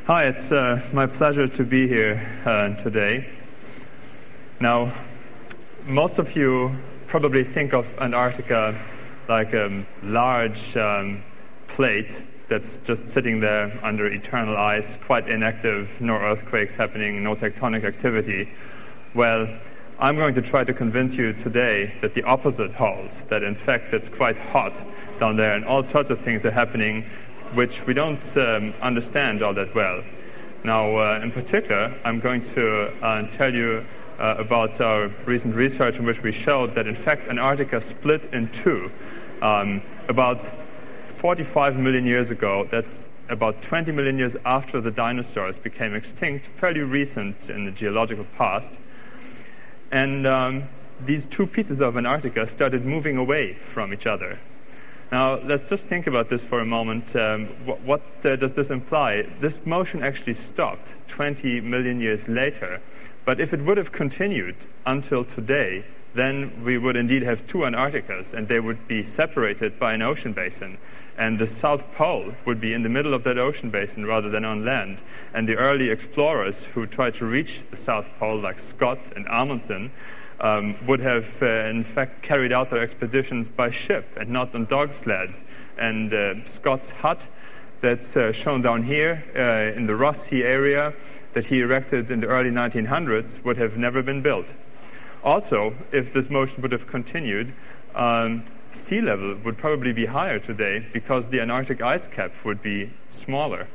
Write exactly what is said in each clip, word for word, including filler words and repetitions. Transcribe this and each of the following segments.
Hi, it's uh, my pleasure to be here uh, today. Now, most of you probably think of Antarctica like a large um, plate that's just sitting there under eternal ice, quite inactive, no earthquakes happening, no tectonic activity. Well, I'm going to try to convince you today that the opposite holds, that in fact it's quite hot down there and all sorts of things are happening which we don't um, understand all that well. Now, uh, in particular, I'm going to uh, tell you uh, about our recent research in which we showed that in fact Antarctica split in two um, about forty-five million years ago. That's about twenty million years after the dinosaurs became extinct, fairly recent in the geological past. And um, these two pieces of Antarctica started moving away from each other. Now, let's just think about this for a moment. Um, what what uh, does this imply? This motion actually stopped twenty million years later. But if it would have continued until today, then we would indeed have two Antarcticas, and they would be separated by an ocean basin. And the South Pole would be in the middle of that ocean basin rather than on land. And the early explorers who tried to reach the South Pole, like Scott and Amundsen, um, would have, uh, in fact, carried out their expeditions by ship and not on dog sleds. And uh, Scott's hut, that's uh, shown down here uh, in the Ross Sea area, that he erected in the early nineteen hundreds, would have never been built. Also, if this motion would have continued, um, sea level would probably be higher today because the Antarctic ice cap would be smaller.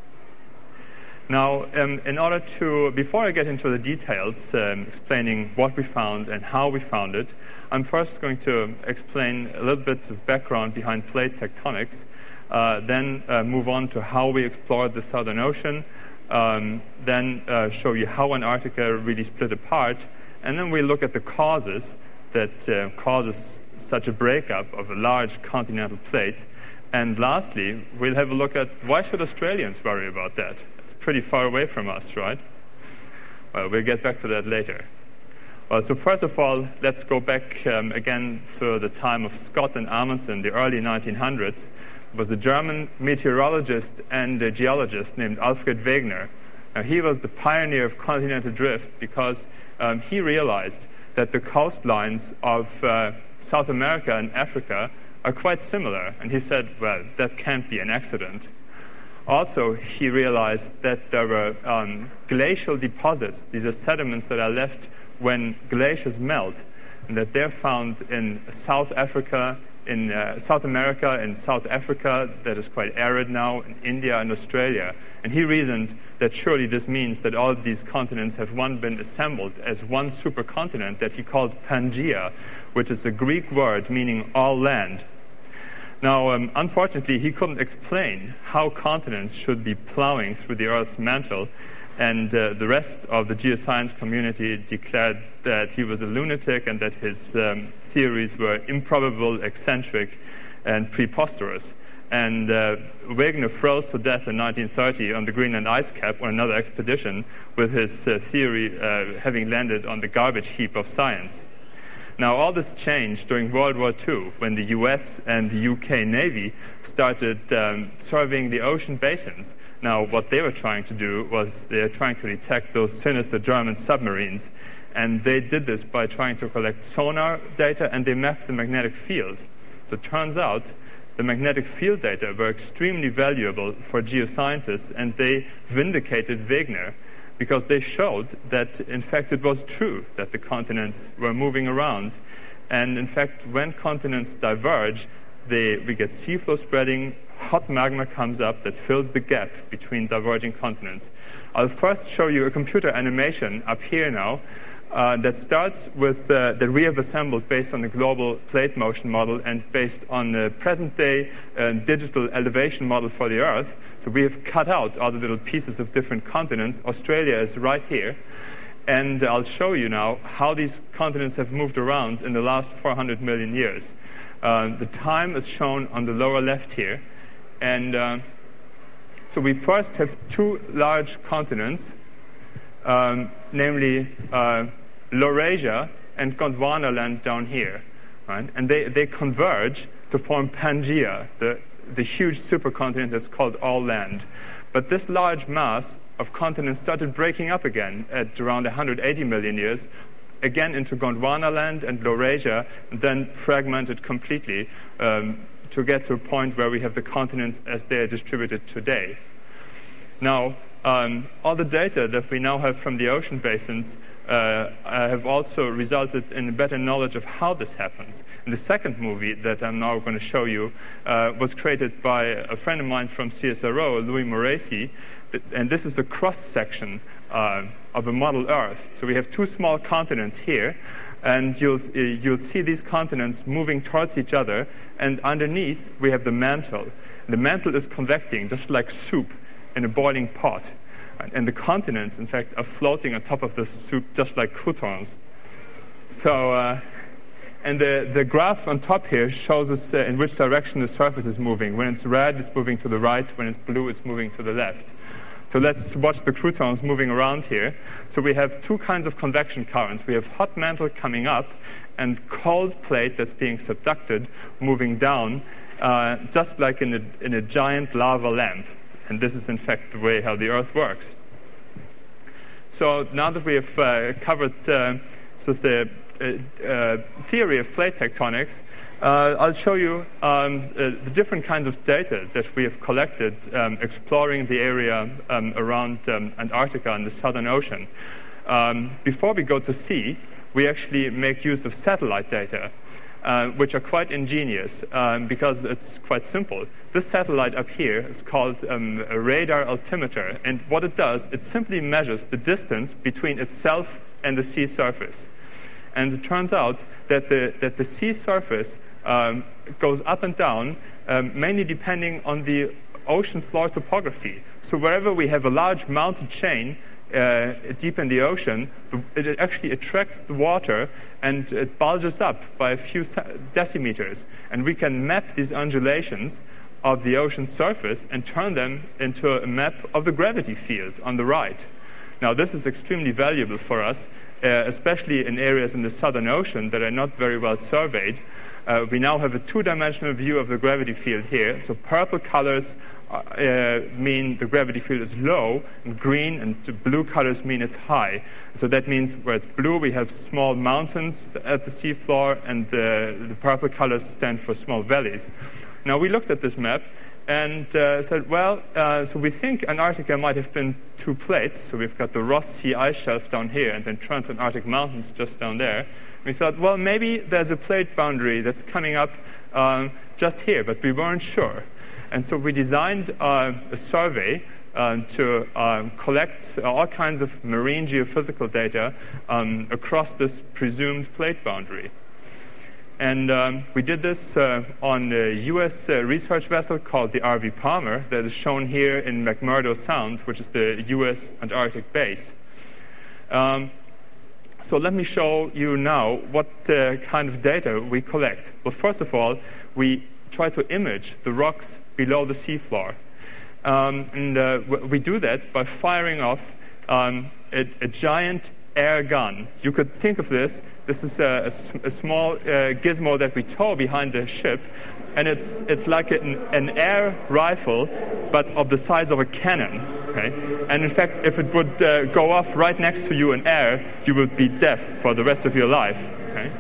Now, um, in order to, before I get into the details, um, explaining what we found and how we found it, I'm first going to explain a little bit of background behind plate tectonics, uh, then uh, move on to how we explored the Southern Ocean, um, then uh, show you how Antarctica really split apart, and then we look at the causes that uh, causes such a breakup of a large continental plate. And lastly, we'll have a look at why should Australians worry about that? It's pretty far away from us, right? Well, we'll get back to that later. Well, so first of all, let's go back um, again to the time of Scott and Amundsen, the early nineteen hundreds. It was a German meteorologist and a geologist named Alfred Wegener. Now, he was the pioneer of continental drift because um, he realized that the coastlines of uh, South America and Africa are quite similar. And he said, well, that can't be an accident. Also, he realized that there were um, glacial deposits. These are sediments that are left when glaciers melt, and that they're found in South Africa, in uh, South America, and South Africa, that is quite arid now, in India and Australia. And he reasoned that surely this means that all of these continents have one been assembled as one supercontinent that he called Pangaea, which is a Greek word meaning all land. Now, um, unfortunately, he couldn't explain how continents should be plowing through the Earth's mantle, and uh, the rest of the geoscience community declared that he was a lunatic and that his um, theories were improbable, eccentric, and preposterous. And uh, Wegener froze to death in nineteen thirty on the Greenland ice cap on another expedition, with his uh, theory uh, having landed on the garbage heap of science. Now, all this changed during World War Two, when the U S and the U K Navy started um, surveying the ocean basins. Now, what they were trying to do was they were trying to detect those sinister German submarines. And they did this by trying to collect sonar data, and they mapped the magnetic field. So it turns out the magnetic field data were extremely valuable for geoscientists, and they vindicated Wegener because they showed that, in fact, it was true that the continents were moving around. And, in fact, when continents diverge, they, we get seaflow spreading, hot magma comes up that fills the gap between diverging continents. I'll first show you a computer animation up here now uh, that starts with uh, that we have assembled based on the global plate motion model and based on the present-day uh, digital elevation model for the Earth. So we have cut out all the little pieces of different continents. Australia is right here. And I'll show you now how these continents have moved around in the last four hundred million years. Uh, the time is shown on the lower left here. And uh, so we first have two large continents, um, namely uh, Laurasia and Gondwana land down here. Right? And they, they converge to form Pangaea, the, the huge supercontinent that's called all land. But this large mass of continents started breaking up again at around one hundred eighty million years, again into Gondwana land and Laurasia, and then fragmented completely um, to get to a point where we have the continents as they are distributed today. Now, um, all the data that we now have from the ocean basins uh, have also resulted in a better knowledge of how this happens. And the second movie that I'm now going to show you uh, was created by a friend of mine from C S R O, Louis Moresi, and this is a cross-section uh, of a model Earth. So we have two small continents here, and you'll, you'll see these continents moving towards each other, and underneath we have the mantle. The mantle is convecting, just like soup in a boiling pot. And the continents, in fact, are floating on top of the soup just like croutons. So, uh, and the, the graph on top here shows us uh, in which direction the surface is moving. When it's red, it's moving to the right. When it's blue, it's moving to the left. So let's watch the croutons moving around here. So we have two kinds of convection currents. We have hot mantle coming up and cold plate that's being subducted moving down, uh, just like in a, in a giant lava lamp. And this is, in fact, the way how the Earth works. So now that we have uh, covered uh, so the uh, uh, theory of plate tectonics, uh, I'll show you um, uh, the different kinds of data that we have collected um, exploring the area um, around um, Antarctica and the Southern Ocean. Um, before we go to sea, we actually make use of satellite data. Uh, which are quite ingenious um, because it's quite simple. This satellite up here is called um, a radar altimeter, and what it does, it simply measures the distance between itself and the sea surface. And it turns out that the, that the sea surface um, goes up and down, um, mainly depending on the ocean floor topography. So wherever we have a large mountain chain Uh, deep in the ocean, it actually attracts the water and it bulges up by a few decimeters. And we can map these undulations of the ocean surface and turn them into a map of the gravity field on the right. Now, this is extremely valuable for us, uh, especially in areas in the Southern Ocean that are not very well surveyed. Uh, we now have a two-dimensional view of the gravity field here. So purple colors Uh, mean the gravity field is low, and green and blue colors mean it's high. So that means where it's blue, we have small mountains at the seafloor, and the, the purple colors stand for small valleys. Now, we looked at this map and uh, said, well, uh, so we think Antarctica might have been two plates. So we've got the Ross Sea ice shelf down here and then Transantarctic Mountains just down there. We thought, well, maybe there's a plate boundary that's coming up um, just here, but we weren't sure. And so we designed uh, a survey uh, to uh, collect all kinds of marine geophysical data um, across this presumed plate boundary. And um, we did this uh, on a U S uh, research vessel called the R V Palmer that is shown here in McMurdo Sound, which is the U S Antarctic base. Um, so let me show you now what uh, kind of data we collect. Well, first of all, we try to image the rocks below the seafloor. Um, and uh, we do that by firing off um, a, a giant air gun. You could think of this, this is a, a, a small uh, gizmo that we tow behind the ship, and it's, it's like an, an air rifle, but of the size of a cannon. Okay? And in fact, if it would uh, go off right next to you in air, you would be deaf for the rest of your life. Okay?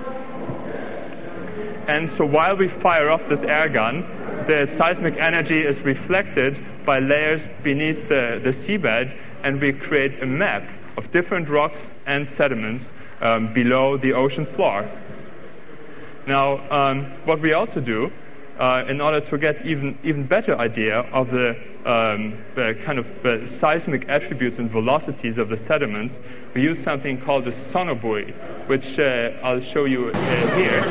And so while we fire off this air gun, the seismic energy is reflected by layers beneath the, the seabed, and we create a map of different rocks and sediments um, below the ocean floor. Now, um, what we also do, uh, in order to get even even better idea of the, um, the kind of uh, seismic attributes and velocities of the sediments, we use something called a sonobuoy, which uh, I'll show you uh, here.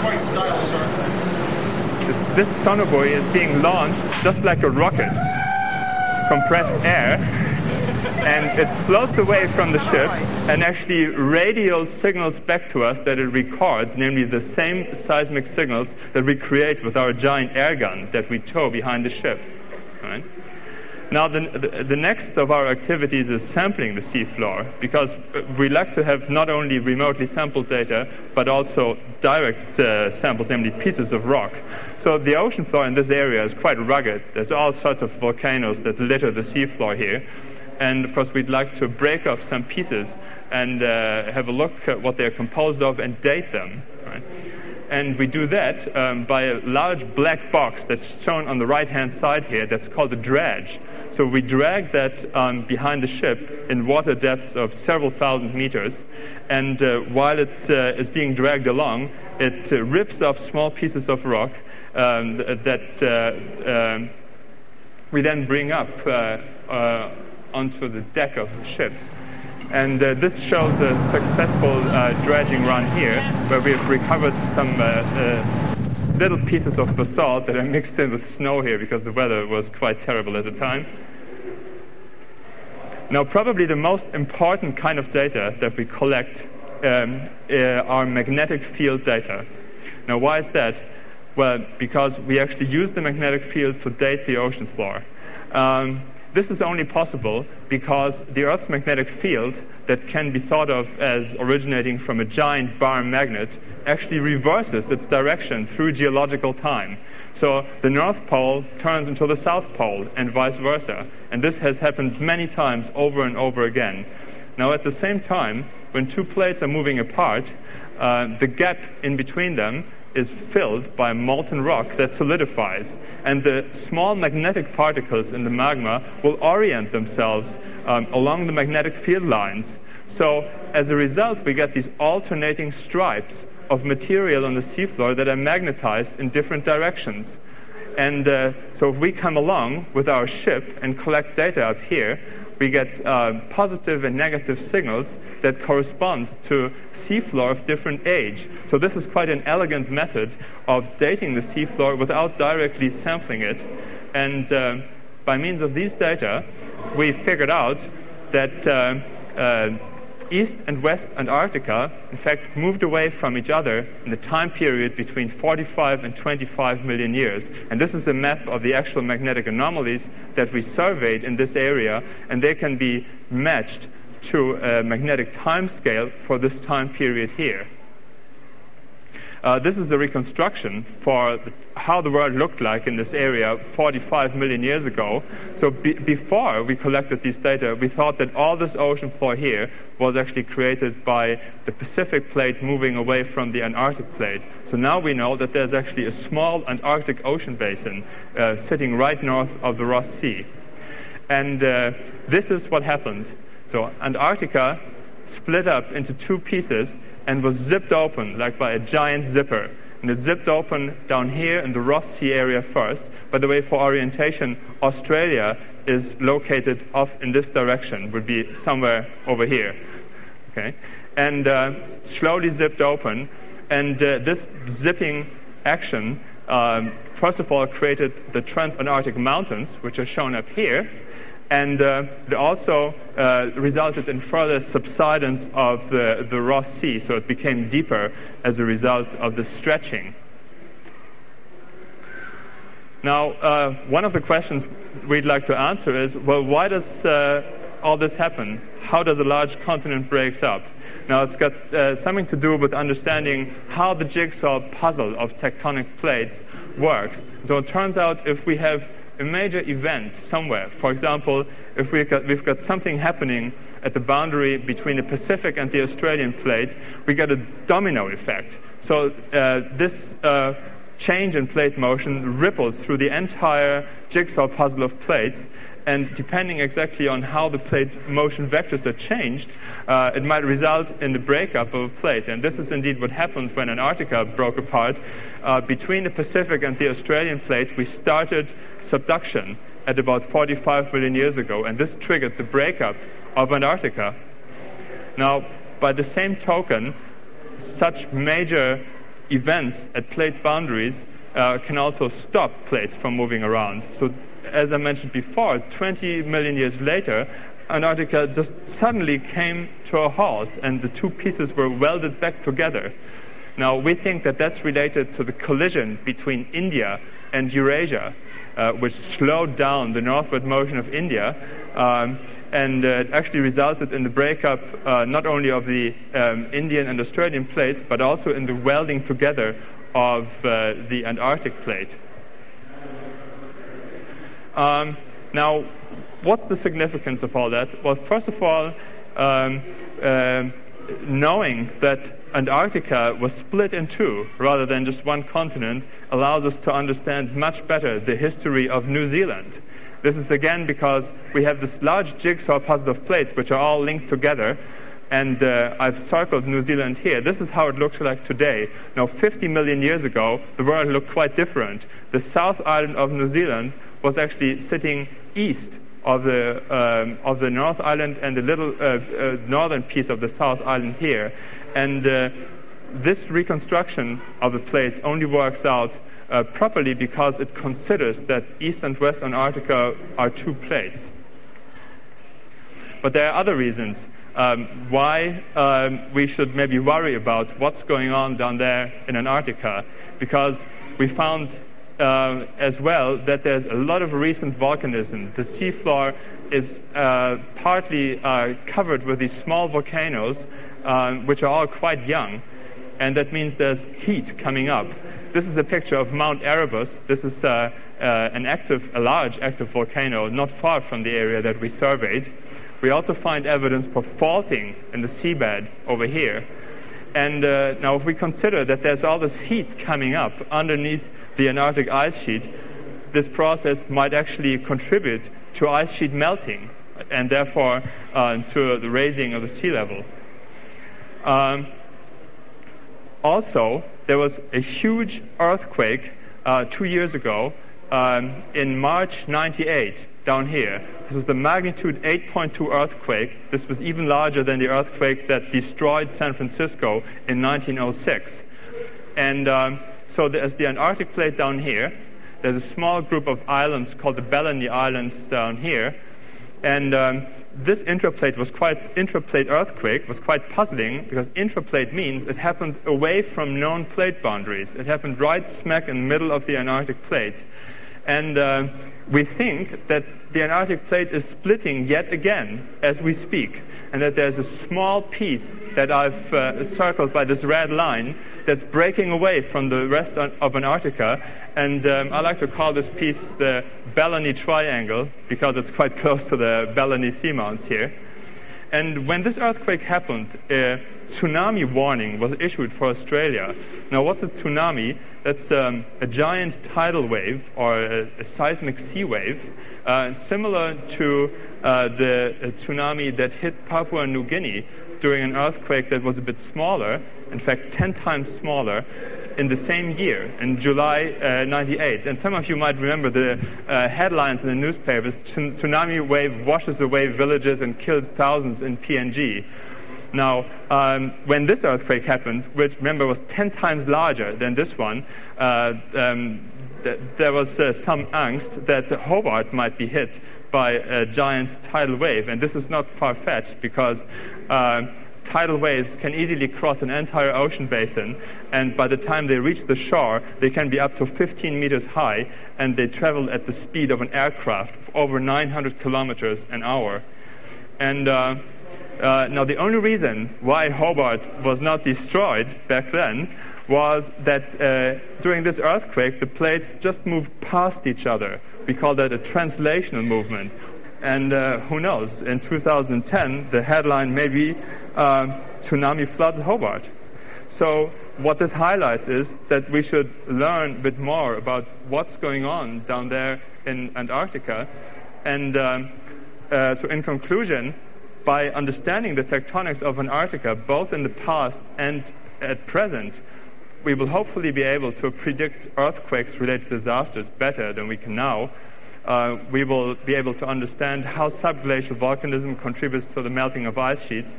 This, this sonobuoy is being launched just like a rocket, compressed air, and it floats away from the ship and actually radial signals back to us that it records, namely the same seismic signals that we create with our giant air gun that we tow behind the ship. Right? Now, the, the, the next of our activities is sampling the seafloor, because we like to have not only remotely sampled data, but also direct uh, samples, namely pieces of rock. So the ocean floor in this area is quite rugged. There's all sorts of volcanoes that litter the seafloor here. And, of course, we'd like to break off some pieces and uh, have a look at what they're composed of and date them. Right? And we do that um, by a large black box that's shown on the right-hand side here that's called a dredge. So we drag that um, behind the ship in water depths of several thousand meters, and uh, while it uh, is being dragged along, it uh, rips off small pieces of rock um, that uh, um, we then bring up uh, uh, onto the deck of the ship. And uh, this shows a successful uh, dredging run here, where we've recovered some uh, uh, little pieces of basalt that are mixed in with snow here because the weather was quite terrible at the time. Now, probably the most important kind of data that we collect um, uh, are magnetic field data. Now, why is that? Well, because we actually use the magnetic field to date the ocean floor. Um, This is only possible because the Earth's magnetic field, that can be thought of as originating from a giant bar magnet, actually reverses its direction through geological time. So the North Pole turns into the South Pole and vice versa. And this has happened many times over and over again. Now, at the same time, when two plates are moving apart, uh, the gap in between them is filled by molten rock that solidifies, and the small magnetic particles in the magma will orient themselves um, along the magnetic field lines. So as a result, we get these alternating stripes of material on the seafloor that are magnetized in different directions. And uh, so if we come along with our ship and collect data up here, we get uh, positive and negative signals that correspond to seafloor of different age. So this is quite an elegant method of dating the seafloor without directly sampling it. And uh, by means of these data, we figured out that uh, uh, East and West Antarctica, in fact, moved away from each other in the time period between forty-five and twenty-five million years. And this is a map of the actual magnetic anomalies that we surveyed in this area, and they can be matched to a magnetic time scale for this time period here. Uh, this is a reconstruction for the, how the world looked like in this area forty-five million years ago. So be, before we collected these data, we thought that all this ocean floor here was actually created by the Pacific plate moving away from the Antarctic plate. So now we know that there's actually a small Antarctic ocean basin uh, sitting right north of the Ross Sea. And uh, this is what happened. So Antarctica split up into two pieces and was zipped open, like by a giant zipper. And it zipped open down here in the Ross Sea area first. By the way, for orientation, Australia is located off in this direction, would be somewhere over here. Okay, and uh, slowly zipped open. And uh, this zipping action, um, first of all, created the Transantarctic Mountains, which are shown up here. And uh, it also uh, resulted in further subsidence of the, the Ross Sea, so it became deeper as a result of the stretching. Now, uh, one of the questions we'd like to answer is, well, why does uh, all this happen? How does a large continent breaks up? Now, it's got uh, something to do with understanding how the jigsaw puzzle of tectonic plates works. So it turns out if we have a major event somewhere, for example, if we've got, we've got something happening at the boundary between the Pacific and the Australian plate, we get a domino effect. So uh, this uh, change in plate motion ripples through the entire jigsaw puzzle of plates, and depending exactly on how the plate motion vectors are changed, uh, it might result in the breakup of a plate. And this is indeed what happened when Antarctica broke apart. Uh, between the Pacific and the Australian plate, we started subduction at about forty-five million years ago, and this triggered the breakup of Antarctica. Now, by the same token, such major events at plate boundaries uh, can also stop plates from moving around. So, as I mentioned before, twenty million years later, Antarctica just suddenly came to a halt, and the two pieces were welded back together. Now, we think that that's related to the collision between India and Eurasia, uh, which slowed down the northward motion of India, um, and uh, it actually resulted in the breakup uh, not only of the um, Indian and Australian plates, but also in the welding together of uh, the Antarctic plate. Um, now, what's the significance of all that? Well, first of all, um, uh, knowing that Antarctica was split in two rather than just one continent allows us to understand much better the history of New Zealand. This is again because we have this large jigsaw puzzle of plates which are all linked together, and uh, I've circled New Zealand here. This is how it looks like today. Now, fifty million years ago, the world looked quite different. The South Island of New Zealand was actually sitting east of the um, of the North Island and the little uh, uh, northern piece of the South Island here. And uh, this reconstruction of the plates only works out uh, properly because it considers that East and West Antarctica are two plates. But there are other reasons um, why um, we should maybe worry about what's going on down there in Antarctica, because we found Uh, as well that there's a lot of recent volcanism. The seafloor is uh, partly uh, covered with these small volcanoes, um, which are all quite young, and that means there's heat coming up. This is a picture of Mount Erebus. This is uh, uh, an active, a large active volcano not far from the area that we surveyed. We also find evidence for faulting in the seabed over here. And uh, now if we consider that there's all this heat coming up underneath the Antarctic ice sheet, this process might actually contribute to ice sheet melting and therefore uh, to the raising of the sea level. Um, also, there was a huge earthquake uh, two years ago um, in March ninety-eight down here. This was the magnitude eight point two earthquake. This was even larger than the earthquake that destroyed San Francisco in nineteen oh six. And um, so there's the Antarctic plate down here. There's a small group of islands called the Bellany Islands down here. And um, this intraplate was quite intraplate earthquake was quite puzzling, because intraplate means it happened away from known plate boundaries. It happened right smack in the middle of the Antarctic plate. And uh, we think that the Antarctic plate is splitting yet again as we speak, and that there's a small piece that I've uh, circled by this red line that's breaking away from the rest of Antarctica. And um, I like to call this piece the Bellany Triangle, because it's quite close to the Bellany Seamounts here. And when this earthquake happened, a tsunami warning was issued for Australia. Now, what's a tsunami? That's um, a giant tidal wave, or a, a seismic sea wave, uh, similar to uh, the tsunami that hit Papua New Guinea during an earthquake that was a bit smaller, in fact, ten times smaller, in the same year, in July uh, ninety-eight. And some of you might remember the uh, headlines in the newspapers: tsunami wave washes away villages and kills thousands in P N G. Now, um, when this earthquake happened, which, remember, was ten times larger than this one, uh, um, th- there was uh, some angst that Hobart might be hit by a giant tidal wave. And this is not far-fetched, because uh, tidal waves can easily cross an entire ocean basin, and by the time they reach the shore, they can be up to fifteen meters high, and they travel at the speed of an aircraft of over nine hundred kilometers an hour. And uh, uh, now the only reason why Hobart was not destroyed back then was that uh, during this earthquake, the plates just moved past each other. We call that a translational movement. And uh, who knows, in two thousand ten, the headline may be uh, Tsunami Floods Hobart. So what this highlights is that we should learn a bit more about what's going on down there in Antarctica. And um, uh, so in conclusion, by understanding the tectonics of Antarctica, both in the past and at present, we will hopefully be able to predict earthquakes-related disasters better than we can now. Uh, we will be able to understand how subglacial volcanism contributes to the melting of ice sheets.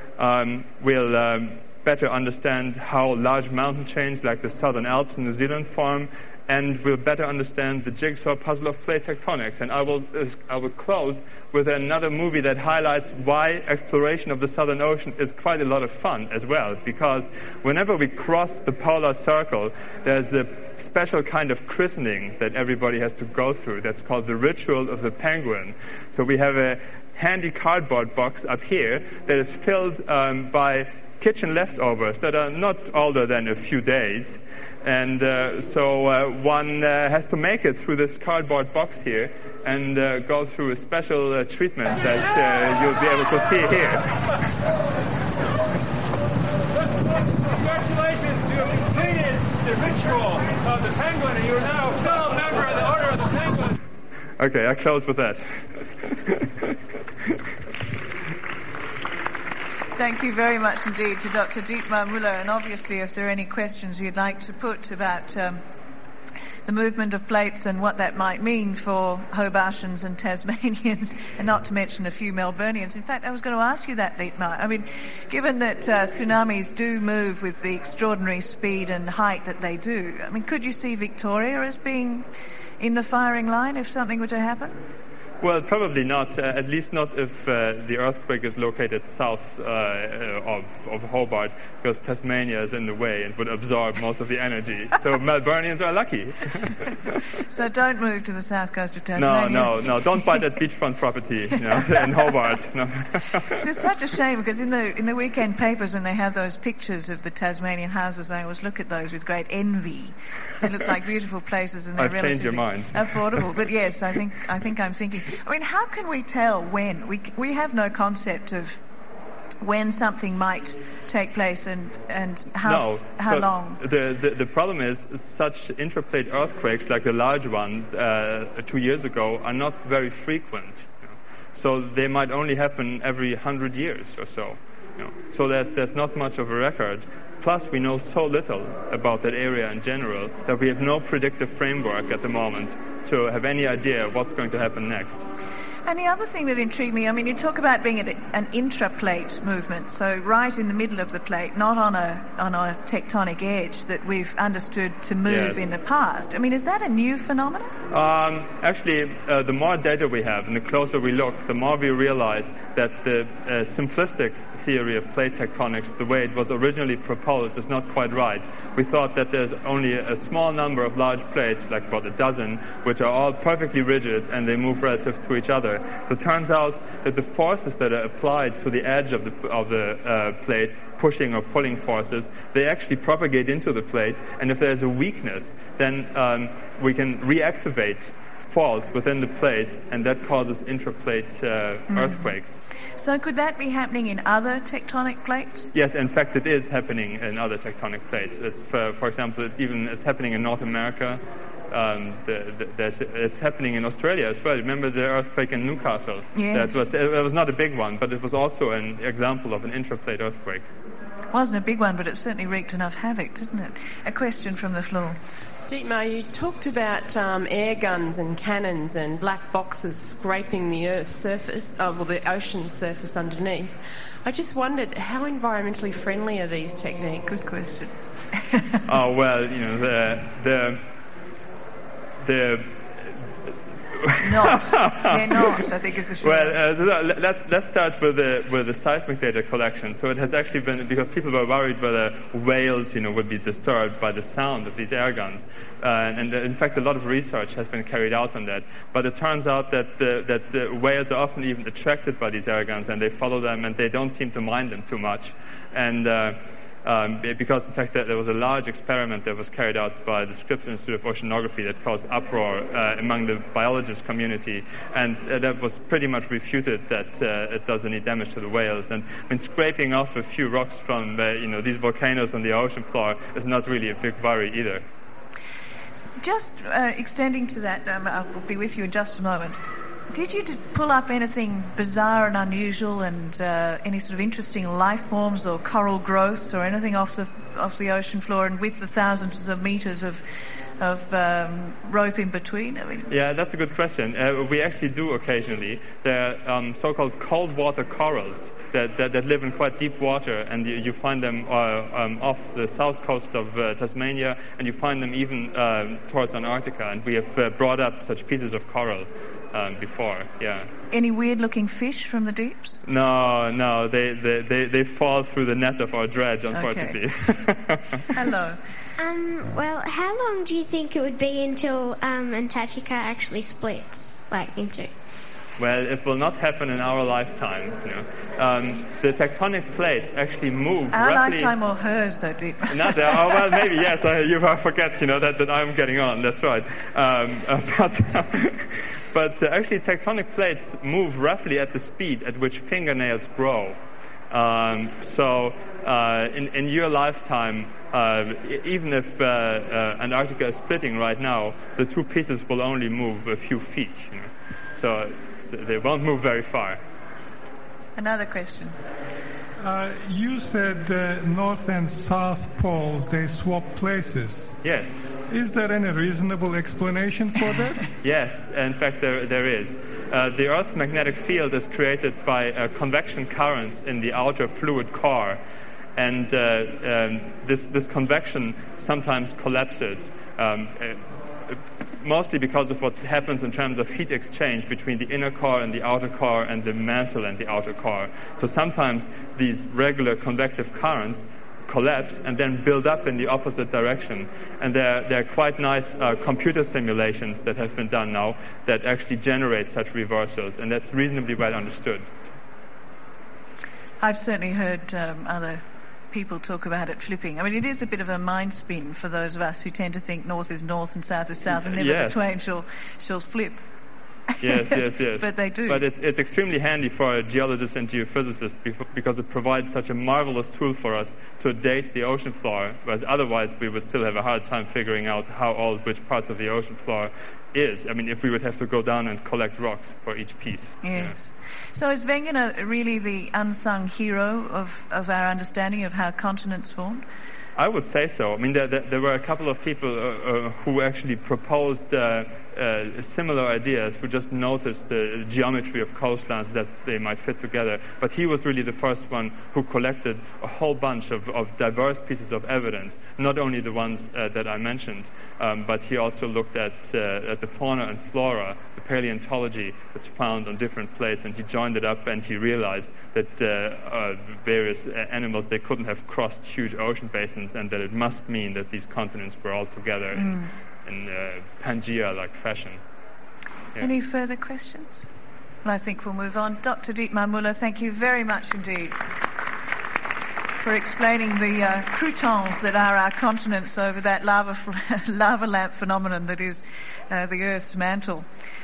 Um, we'll um, better understand how large mountain chains like the Southern Alps in New Zealand form, and we'll better understand the jigsaw puzzle of plate tectonics. And I will, uh, I will close with another movie that highlights why exploration of the Southern Ocean is quite a lot of fun as well, because whenever we cross the polar circle, there's a special kind of christening that everybody has to go through. That's called the ritual of the penguin. So we have a handy cardboard box up here that is filled um, by kitchen leftovers that are not older than a few days. And uh, so uh, one uh, has to make it through this cardboard box here and uh, go through a special uh, treatment that uh, you'll be able to see here. Congratulations, you have completed the ritual of the penguin, and you are now a full member of the Order of the Penguin. Okay, I close with that. Thank you very much indeed to Doctor Dietmar Müller. And obviously, if there are any questions you'd like to put about um, the movement of plates and what that might mean for Hobartians and Tasmanians, and not to mention a few Melburnians. In fact, I was going to ask you that, Dietmar. I mean, given that uh, tsunamis do move with the extraordinary speed and height that they do, I mean, could you see Victoria as being in the firing line if something were to happen? Well, probably not, uh, at least not if uh, the earthquake is located south uh, of, of Hobart, because Tasmania is in the way and would absorb most of the energy. So Melburnians are lucky. So don't move to the south coast of Tasmania. No, no, no. Don't buy that beachfront property, you know, in Hobart. No. It's just such a shame, because in the in the weekend papers, when they have those pictures of the Tasmanian houses, I always look at those with great envy. They look like beautiful places, and they're I've relatively changed your mind. affordable. But yes, I think I think I'm thinking. I mean, how can we tell when? We we have no concept of when something might take place and, and how no. how so long. The, the the problem is such intraplate earthquakes, like the large one uh, two years ago, are not very frequent. You know? So they might only happen every hundred years or so. You know? So there's there's not much of a record. Plus, we know so little about that area in general that we have no predictive framework at the moment to have any idea what's going to happen next. And the other thing that intrigued me, I mean, you talk about being an, an intraplate movement, so right in the middle of the plate, not on a on a tectonic edge that we've understood to move Yes. in the past. I mean, is that a new phenomenon? Um, actually, uh, the more data we have and the closer we look, the more we realize that the uh, simplistic theory of plate tectonics, the way it was originally proposed, is not quite right. We thought that there's only a small number of large plates, like about a dozen, which are all perfectly rigid and they move relative to each other. So it turns out that the forces that are applied to the edge of the, of the uh, plate, pushing or pulling forces, they actually propagate into the plate, and if there's a weakness, then um, we can reactivate faults within the plate, and that causes intraplate uh, mm. earthquakes. So could that be happening in other tectonic plates? Yes, in fact, it is happening in other tectonic plates. It's, for, for example, it's even it's happening in North America. Um, the, the, there's, it's happening in Australia as well. Remember the earthquake in Newcastle? Yes. That was, it was not a big one, but it was also an example of an intraplate earthquake. It wasn't a big one, but it certainly wreaked enough havoc, didn't it? A question from the floor. Dietmar, you talked about um, air guns and cannons and black boxes scraping the Earth's surface, oh, well, the ocean's surface underneath. I just wondered, how environmentally friendly are these techniques? Good question. Oh, well, you know, the... the The not. They're not, I think is the short Well, answer. uh, so let's let's start with the with the seismic data collection. So it has actually been, because people were worried whether whales, you know, would be disturbed by the sound of these air guns, uh, and uh, in fact, a lot of research has been carried out on that. But it turns out that the, that the whales are often even attracted by these air guns, and they follow them, and they don't seem to mind them too much, and. Uh, Um, because, in fact, there was a large experiment that was carried out by the Scripps Institute of Oceanography that caused uproar uh, among the biologist community, and uh, that was pretty much refuted that uh, it does any damage to the whales. And I mean, scraping off a few rocks from uh, you know these volcanoes on the ocean floor is not really a big worry either. Just uh, extending to that, um, I'll be with you in just a moment. Did you d- pull up anything bizarre and unusual, and uh, any sort of interesting life forms or coral growths or anything off the off the ocean floor, and with the thousands of meters of of um, rope in between? I mean, yeah, that's a good question. Uh, we actually do occasionally. They're um, so-called cold water corals that, that, that live in quite deep water, and you, you find them uh, um, off the south coast of uh, Tasmania, and you find them even uh, towards Antarctica. And we have uh, brought up such pieces of coral um, before. Yeah. Any weird-looking fish from the deeps? No, no, they, they, they, they fall through the net of our dredge, unfortunately. Okay. Hello. Um, well, how long do you think it would be until um, Antarctica actually splits, like, into? Well, it will not happen in our lifetime. You know. um, the tectonic plates actually move Our roughly... lifetime or hers, though, Dietmar? Not there. Oh, well, maybe, yes. I, you forget, you know, that, that I'm getting on. That's right. Um, uh, but but uh, actually, tectonic plates move roughly at the speed at which fingernails grow. Um, so uh, in, in your lifetime, uh, even if uh, uh, Antarctica is splitting right now, the two pieces will only move a few feet. You know? So, so they won't move very far. Another question. Uh, you said uh, north and south poles, they swap places. Yes. Is there any reasonable explanation for that? Yes, in fact, there, there is. Uh, the Earth's magnetic field is created by uh, convection currents in the outer fluid core. And uh, um, this, this convection sometimes collapses, um, uh, mostly because of what happens in terms of heat exchange between the inner core and the outer core and the mantle and the outer core. So sometimes these regular convective currents collapse and then build up in the opposite direction. And there, there are quite nice uh, computer simulations that have been done now that actually generate such reversals, and that's reasonably well understood. I've certainly heard um, other people talk about it flipping. I mean, it is a bit of a mind spin for those of us who tend to think north is north and south is south, and never yes. the twain shall, shall flip. Yes, yes, yes. But they do. But it's, it's extremely handy for geologists and geophysicists because it provides such a marvelous tool for us to date the ocean floor, whereas otherwise we would still have a hard time figuring out how old which parts of the ocean floor is. I mean, if we would have to go down and collect rocks for each piece. Yes. Yeah. So is Wegener really the unsung hero of, of our understanding of how continents formed? I would say so. I mean, there, there, there were a couple of people uh, uh, who actually proposed uh, uh, similar ideas, who just noticed the geometry of coastlines that they might fit together. But he was really the first one who collected a whole bunch of, of diverse pieces of evidence, not only the ones uh, that I mentioned, um, but he also looked at, uh, at the fauna and flora, the paleontology that's found on different plates, and he joined it up and he realized that uh, uh, various animals, they couldn't have crossed huge ocean basins, and that it must mean that these continents were all together mm. in, in uh, Pangea-like fashion. Yeah. Any further questions? Well, I think we'll move on. Doctor Dietmar Müller, thank you very much indeed for explaining the uh, croutons that are our continents over that lava, lava lamp phenomenon that is uh, the Earth's mantle.